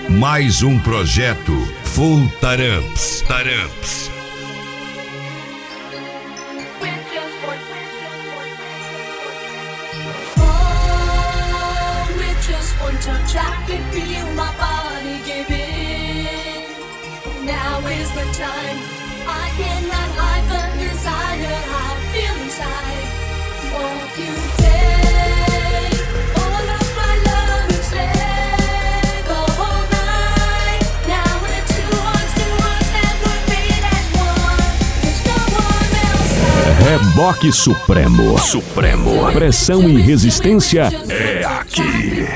Mais um projeto Full Taramps. One touch, I can feel my body giving. Now is the time. I cannot hide the desire I feel inside. Won't you take all of my love and stay the whole night? Now we're two hearts that were made as one. There's no one else. Reboque Supremo. Pressão e resistência é aqui.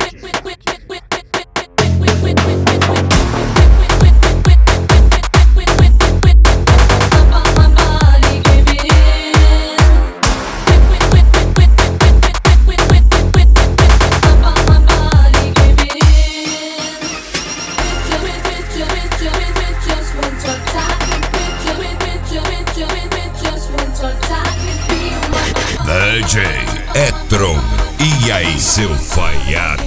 DJ Etron, e aí seu falhado?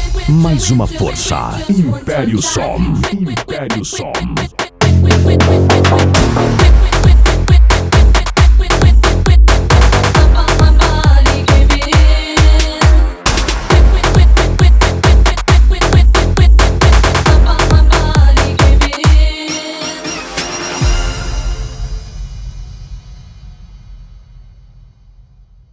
Mais uma força. Império Som.